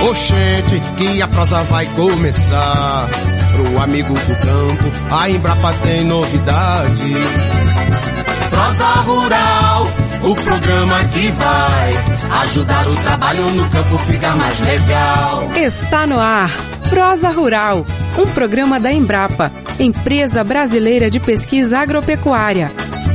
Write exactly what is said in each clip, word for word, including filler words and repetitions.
Oxente, que a prosa vai começar. Pro amigo do campo, a Embrapa tem novidade. Prosa Rural, o programa que vai ajudar o trabalho no campo ficar mais legal. Está no ar, Prosa Rural, um programa da Embrapa, Empresa Brasileira de Pesquisa Agropecuária.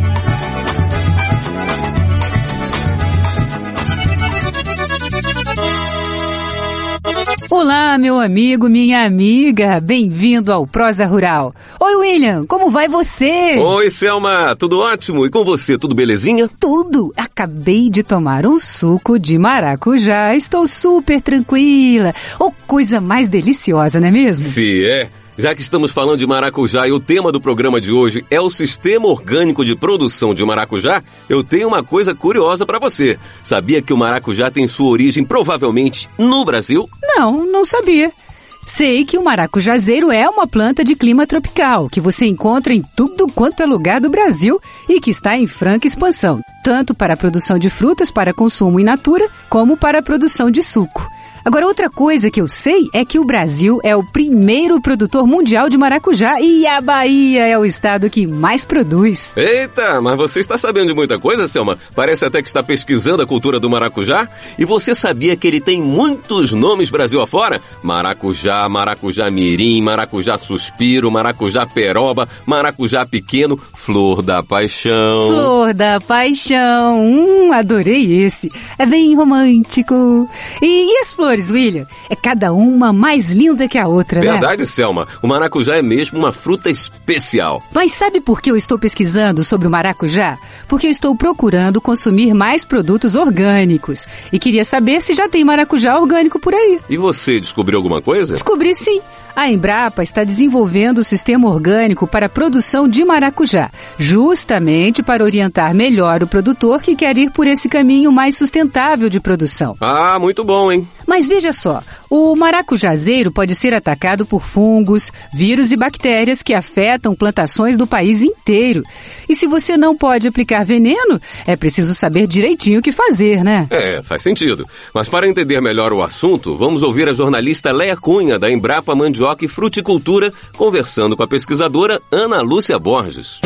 Olá, meu amigo, minha amiga, bem-vindo ao Prosa Rural. Oi, William, como vai você? Oi, Selma, tudo ótimo? E com você, tudo belezinha? Tudo. Acabei de tomar um suco de maracujá, estou super tranquila. Oh, coisa mais deliciosa, não é mesmo? Sim, é. Já que estamos falando de maracujá e o tema do programa de hoje é o Sistema Orgânico de Produção de Maracujá, eu tenho uma coisa curiosa para você. Sabia que o maracujá tem sua origem provavelmente no Brasil? Não, não sabia. Sei que o maracujazeiro é uma planta de clima tropical, que você encontra em tudo quanto é lugar do Brasil e que está em franca expansão, tanto para a produção de frutas para consumo in natura, como para a produção de suco. Agora, outra coisa que eu sei é que o Brasil é o primeiro produtor mundial de maracujá e a Bahia é o estado que mais produz. Eita, mas você está sabendo de muita coisa, Selma? Parece até que está pesquisando a cultura do maracujá. E você sabia que ele tem muitos nomes Brasil afora? Maracujá, maracujá mirim, maracujá suspiro, maracujá peroba, maracujá pequeno, flor da paixão. Flor da paixão, hum, adorei esse. É bem romântico. E, e as flores, William? É cada uma mais linda que a outra, né? Verdade, Selma. O maracujá é mesmo uma fruta especial. Mas sabe por que eu estou pesquisando sobre o maracujá? Porque eu estou procurando consumir mais produtos orgânicos. E queria saber se já tem maracujá orgânico por aí. E você descobriu alguma coisa? Descobri sim. A Embrapa está desenvolvendo o sistema orgânico para a produção de maracujá, justamente para orientar melhor o produtor que quer ir por esse caminho mais sustentável de produção. Ah, muito bom, hein? Mas veja só, o maracujazeiro pode ser atacado por fungos, vírus e bactérias que afetam plantações do país inteiro. E se você não pode aplicar veneno, é preciso saber direitinho o que fazer, né? É, faz sentido. Mas para entender melhor o assunto, vamos ouvir a jornalista Leia Cunha, da Embrapa Mandioca e Fruticultura, conversando com a pesquisadora Ana Lúcia Borges.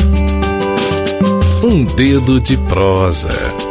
Um dedo de prosa.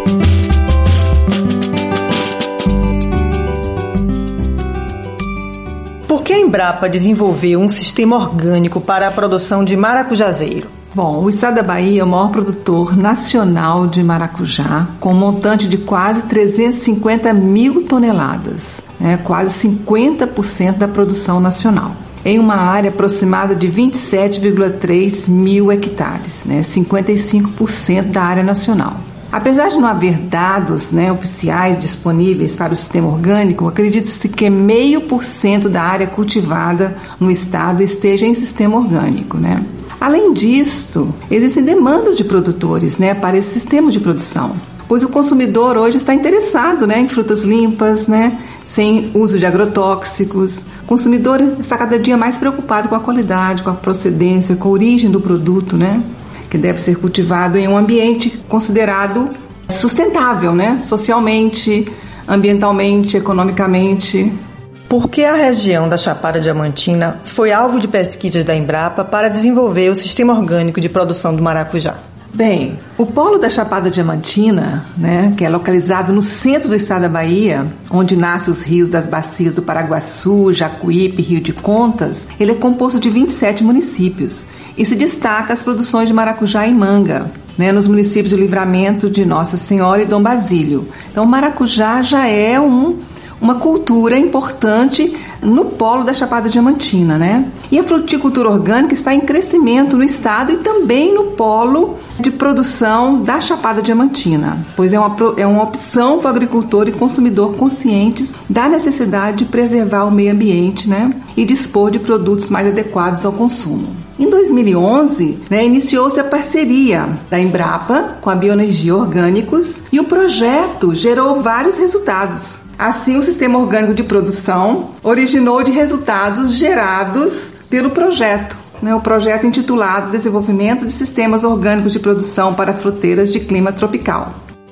Por que a Embrapa desenvolveu um sistema orgânico para a produção de maracujazeiro? Bom, o estado da Bahia é o maior produtor nacional de maracujá, com um montante de quase trezentas e cinquenta mil toneladas, né? Quase cinquenta por cento da produção nacional, em uma área aproximada de vinte e sete vírgula três mil hectares, né? cinquenta e cinco por cento da área nacional. Apesar de não haver dados, né, oficiais disponíveis para o sistema orgânico, acredita-se que meio por cento da área cultivada no estado esteja em sistema orgânico, né? Além disso, existem demandas de produtores, né, para esse sistema de produção, pois o consumidor hoje está interessado, né, em frutas limpas, né, sem uso de agrotóxicos. O consumidor está cada dia mais preocupado com a qualidade, com a procedência, com a origem do produto, né, que deve ser cultivado em um ambiente considerado sustentável, né, socialmente, ambientalmente, economicamente. Por que a região da Chapada Diamantina foi alvo de pesquisas da Embrapa para desenvolver o sistema orgânico de produção do maracujá? Bem, o polo da Chapada Diamantina, né, que é localizado no centro do estado da Bahia, onde nascem os rios das bacias do Paraguaçu, Jacuípe e Rio de Contas, ele é composto de vinte e sete municípios e se destaca as produções de maracujá e manga, né, nos municípios de Livramento, de Nossa Senhora e Dom Basílio. Então, o maracujá já é um... uma cultura importante no polo da Chapada Diamantina, né? E a fruticultura orgânica está em crescimento no estado e também no polo de produção da Chapada Diamantina, pois é uma, é uma opção para o agricultor e consumidor conscientes da necessidade de preservar o meio ambiente, né? E dispor de produtos mais adequados ao consumo. Em dois mil e onze, né, iniciou-se a parceria da Embrapa com a Bioenergia Orgânicos e o projeto gerou vários resultados. Assim, o sistema orgânico de produção originou de resultados gerados pelo projeto, né, o projeto intitulado Desenvolvimento de Sistemas Orgânicos de Produção para Fruteiras de Clima Tropical.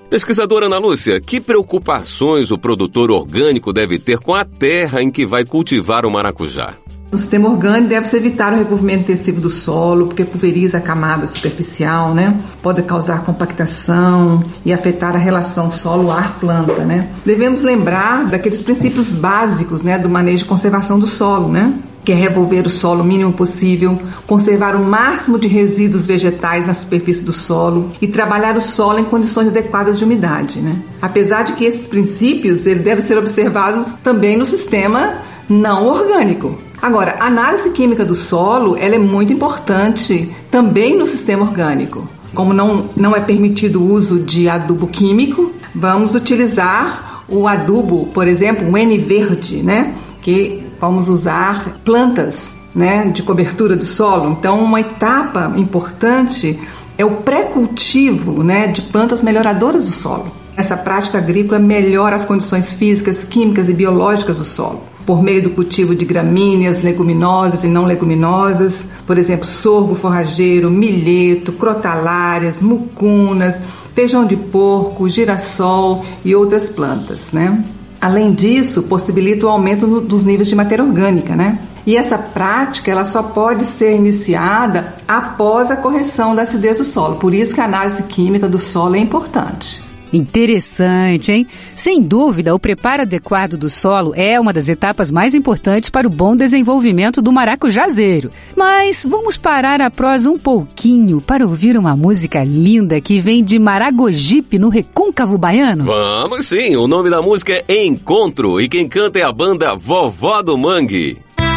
Pesquisadora Ana Lúcia, que preocupações o produtor orgânico deve ter com a terra em que vai cultivar o maracujá? No sistema orgânico deve-se evitar o revolvimento intensivo do solo, porque pulveriza a camada superficial, né? Pode causar compactação e afetar a relação solo-ar-planta, né? Devemos lembrar daqueles princípios básicos, né, do manejo de conservação do solo, né? Que é revolver o solo o mínimo possível, conservar o máximo de resíduos vegetais na superfície do solo e trabalhar o solo em condições adequadas de umidade, né? Apesar de que esses princípios eles devem ser observados também no sistema não orgânico. Agora, a análise química do solo ela é muito importante também no sistema orgânico. Como não, não é permitido o uso de adubo químico, vamos utilizar o adubo, por exemplo, o N verde, né? Que vamos usar plantas, né, de cobertura do solo. Então, uma etapa importante é o pré-cultivo, né, de plantas melhoradoras do solo. Essa prática agrícola melhora as condições físicas, químicas e biológicas do solo, por meio do cultivo de gramíneas, leguminosas e não leguminosas, por exemplo, sorgo forrageiro, milheto, crotalárias, mucunas, feijão de porco, girassol e outras plantas, né? Além disso, possibilita o aumento no, dos níveis de matéria orgânica, né? E essa prática ela só pode ser iniciada após a correção da acidez do solo. Por isso que a análise química do solo é importante. Interessante, hein? Sem dúvida, o preparo adequado do solo é uma das etapas mais importantes para o bom desenvolvimento do maracujazeiro. Mas vamos parar a prosa um pouquinho para ouvir uma música linda que vem de Maragogipe, no Recôncavo Baiano? Vamos sim, o nome da música é Encontro e quem canta é a banda Vovó do Mangue.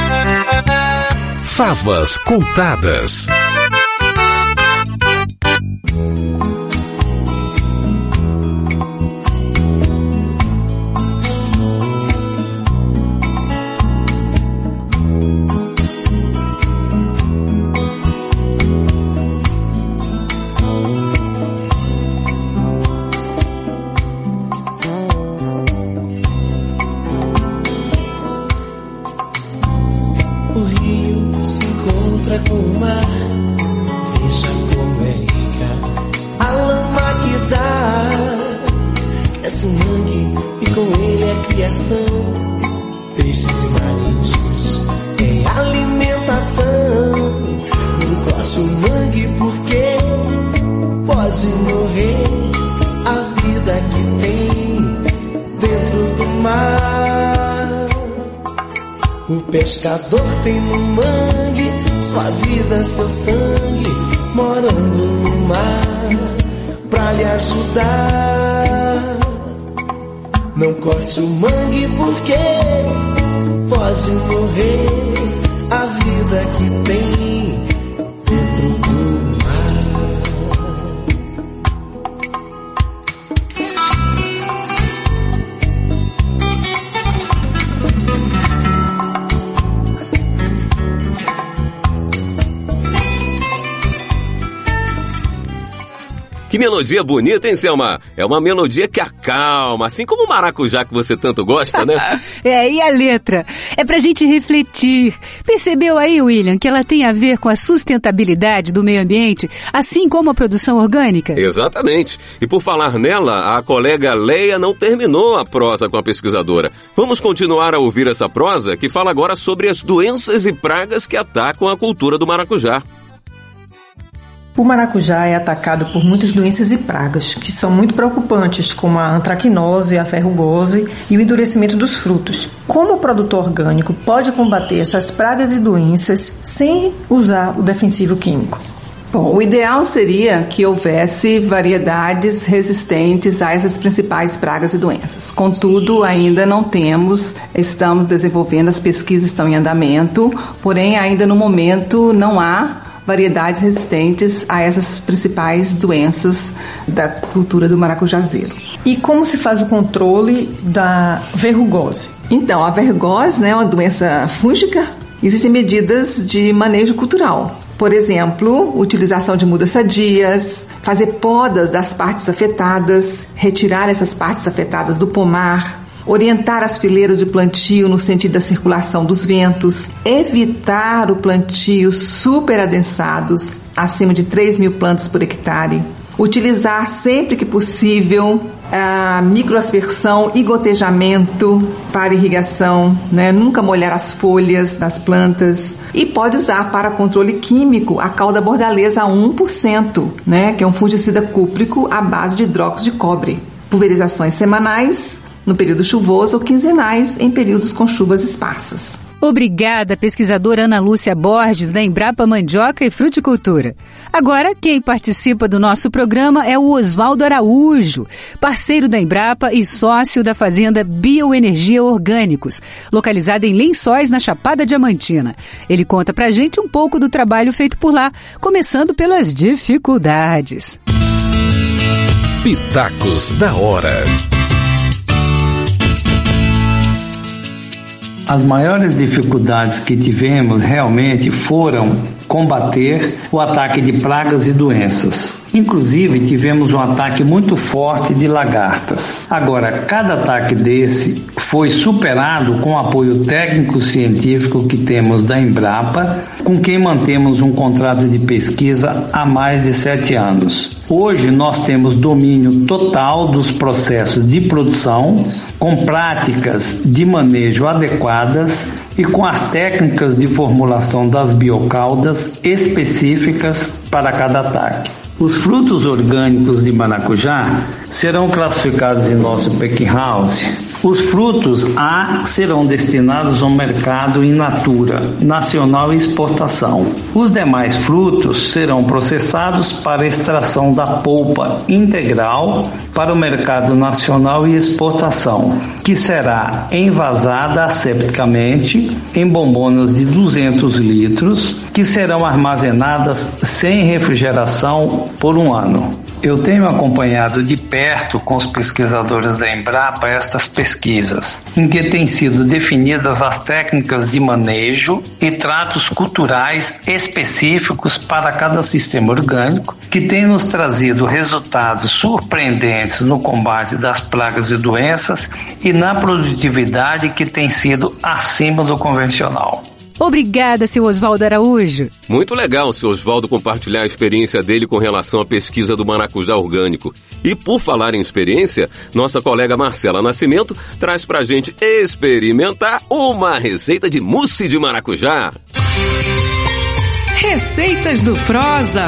Favas Contadas. Com o mar, veja como é rica a lama que dá. Cresce um mangue e com ele a criação, peixes e mariscos é alimentação. Não corte o mangue porque pode morrer a vida que tem dentro do mar. O pescador tem no mangue sua vida, seu sangue, morando no mar, pra lhe ajudar. Não corte o mangue porque pode morrer a vida que tem dentro do mar. Que melodia bonita, hein, Selma? É uma melodia que acalma, assim como o maracujá que você tanto gosta, né? É, e a letra? É pra gente refletir. Percebeu aí, William, que ela tem a ver com a sustentabilidade do meio ambiente, assim como a produção orgânica? Exatamente. E por falar nela, a colega Leia não terminou a prosa com a pesquisadora. Vamos continuar a ouvir essa prosa que fala agora sobre as doenças e pragas que atacam a cultura do maracujá. O maracujá é atacado por muitas doenças e pragas, que são muito preocupantes, como a antracnose, a ferrugose e o endurecimento dos frutos. Como o produtor orgânico pode combater essas pragas e doenças sem usar o defensivo químico? Bom, o ideal seria que houvesse variedades resistentes a essas principais pragas e doenças. Contudo, ainda não temos, estamos desenvolvendo, as pesquisas estão em andamento, porém ainda no momento não há variedades resistentes a essas principais doenças da cultura do maracujazeiro. E como se faz o controle da verrugose? Então, a verrugose, né, é uma doença fúngica. Existem medidas de manejo cultural. Por exemplo, utilização de mudas sadias, fazer podas das partes afetadas, retirar essas partes afetadas do pomar, orientar as fileiras de plantio no sentido da circulação dos ventos, evitar o plantio superadensados, acima de três mil plantas por hectare, Utilizar sempre que possível a microaspersão e gotejamento para irrigação, né? Nunca molhar as folhas das plantas. E pode usar para controle químico a calda bordaleza a um por cento, né? Que é um fungicida cúprico à base de hidróxido de cobre. Pulverizações semanais no período chuvoso ou quinzenais em períodos com chuvas esparsas. Obrigada, pesquisadora Ana Lúcia Borges, da Embrapa Mandioca e Fruticultura. Agora, quem participa do nosso programa é o Oswaldo Araújo, parceiro da Embrapa e sócio da fazenda Bioenergia Orgânicos, localizada em Lençóis, na Chapada Diamantina. Ele conta pra gente um pouco do trabalho feito por lá, começando pelas dificuldades. Pitacos da Hora. As maiores dificuldades que tivemos realmente foram combater o ataque de pragas e doenças. Inclusive, tivemos um ataque muito forte de lagartas. Agora, cada ataque desse foi superado com o apoio técnico-científico que temos da Embrapa, com quem mantemos um contrato de pesquisa há mais de sete anos. Hoje, nós temos domínio total dos processos de produção, com práticas de manejo adequadas e com as técnicas de formulação das biocaudas específicas para cada ataque. Os frutos orgânicos de maracujá serão classificados em nosso packing house. Os frutos A serão destinados ao mercado in natura, nacional e exportação. Os demais frutos serão processados para extração da polpa integral para o mercado nacional e exportação, que será envasada asepticamente em bombonas de duzentos litros, que serão armazenadas sem refrigeração por um ano. Eu tenho acompanhado de perto com os pesquisadores da Embrapa estas pesquisas, em que têm sido definidas as técnicas de manejo e tratos culturais específicos para cada sistema orgânico, que tem nos trazido resultados surpreendentes no combate das pragas e doenças e na produtividade que tem sido acima do convencional. Obrigada, seu Oswaldo Araújo. Muito legal, seu Oswaldo, compartilhar a experiência dele com relação à pesquisa do maracujá orgânico. E por falar em experiência, nossa colega Marcela Nascimento traz pra gente experimentar uma receita de mousse de maracujá. Receitas do Prosa.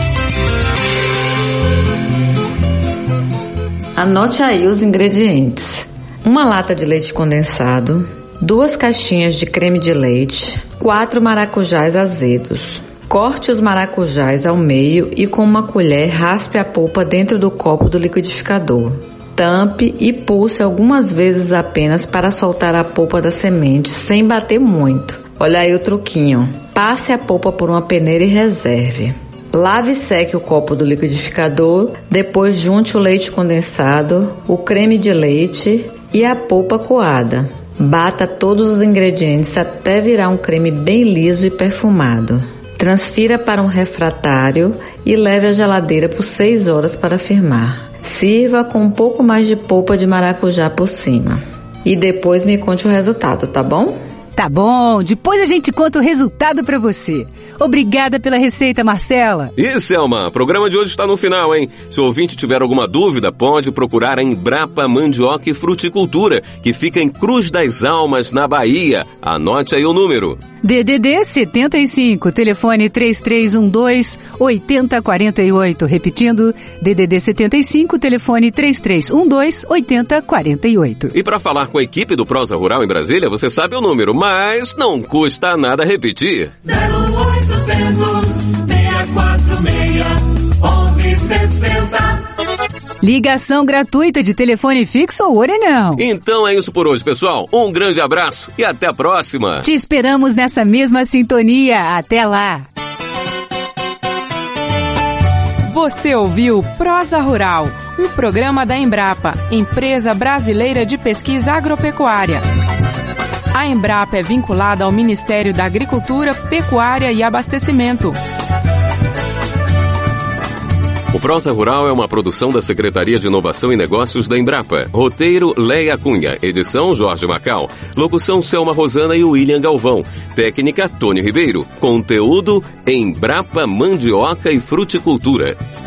Anote aí os ingredientes. Uma lata de leite condensado, duas caixinhas de creme de leite, quatro maracujás azedos. Corte os maracujás ao meio e com uma colher raspe a polpa dentro do copo do liquidificador. Tampe e pulse algumas vezes apenas para soltar a polpa da semente sem bater muito. Olha aí o truquinho. Passe a polpa por uma peneira e reserve. Lave e seque o copo do liquidificador, depois junte o leite condensado, o creme de leite e a polpa coada. Bata todos os ingredientes até virar um creme bem liso e perfumado. Transfira para um refratário e leve à geladeira por seis horas para firmar. Sirva com um pouco mais de polpa de maracujá por cima. E depois me conte o resultado, tá bom? Tá bom, depois a gente conta o resultado pra você. Obrigada pela receita, Marcela. E, Selma, o programa de hoje está no final, hein? Se o ouvinte tiver alguma dúvida, pode procurar a Embrapa Mandioca e Fruticultura, que fica em Cruz das Almas, na Bahia. Anote aí o número. D D D setenta e cinco, telefone três três um dois, oito zero quatro oito. Repetindo, D D D setenta e cinco, telefone três três um dois, oito zero quatro oito. E para falar com a equipe do Prosa Rural em Brasília, você sabe o número, mas não custa nada repetir. zero oitocentos, seis quatro seis, onze sessenta. Ligação gratuita de telefone fixo ou orelhão. Então é isso por hoje, pessoal. Um grande abraço e até a próxima. Te esperamos nessa mesma sintonia. Até lá. Você ouviu Prosa Rural, um programa da Embrapa, Empresa Brasileira de Pesquisa Agropecuária. A Embrapa é vinculada ao Ministério da Agricultura, Pecuária e Abastecimento. O Prosa Rural é uma produção da Secretaria de Inovação e Negócios da Embrapa. Roteiro, Leia Cunha. Edição, Jorge Macau. Locução, Selma Rosana e William Galvão. Técnica, Tony Ribeiro. Conteúdo, Embrapa Mandioca e Fruticultura.